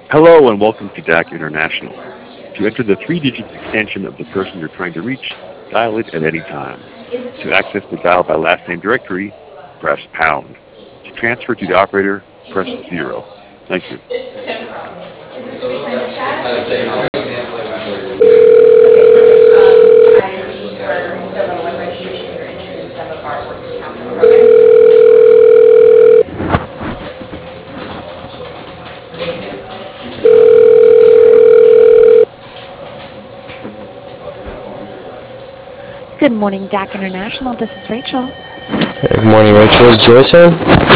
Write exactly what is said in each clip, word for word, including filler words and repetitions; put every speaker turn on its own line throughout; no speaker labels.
Hello and welcome to D A C International. To enter the three-digit extension of the person you're trying to reach, dial it at any time. To access the dial by last name directory, press pound. To transfer to the operator, press zero. Thank you.
Good morning, D A C International. This is Rachel.
Good morning, Rachel. Is Joyce in?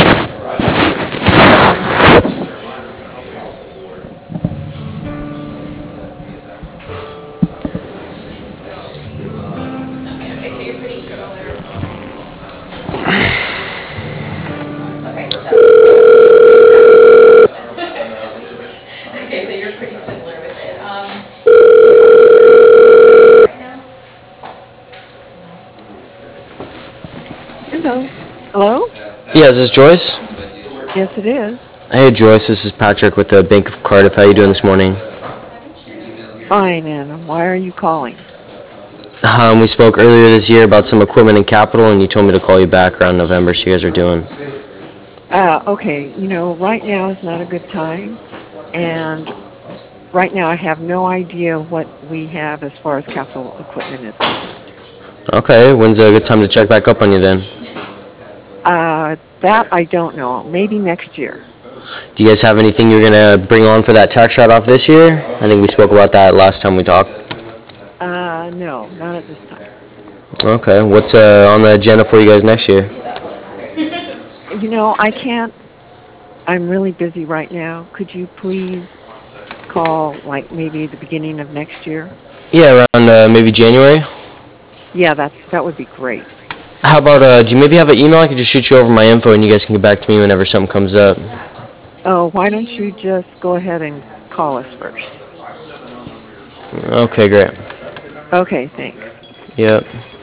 Hello. Hello?
Yeah, is this Joyce?
Yes, it is.
Hey, Joyce. This is Patrick with the Bank of Cardiff. How you doing this morning?
Fine, and why are you calling?
Um, we spoke earlier this year about some equipment and capital, and you told me to call you back around November. So you guys are doing?
Uh, okay, you know, right now is not a good time, and right now I have no idea what we have as far as capital equipment is concerned.
Okay. When's a good time to check back up on you then?
Uh, that I don't know. Maybe next year.
Do you guys have anything you're gonna bring on for that tax write-off this year? I think we spoke about that last time we talked.
Uh, no, not at this time.
Okay. What's uh, on the agenda for you guys next year?
You know, I can't. I'm really busy right now. Could you please call, like, maybe the beginning of next year?
Yeah, around uh, maybe January.
Yeah, that's that would be great.
How about uh, do you maybe have an email? I could just shoot you over my info, and you guys can get back to me whenever something comes up.
Oh, why don't you just go ahead and call us first?
Okay, great.
Okay, thanks.
Yep.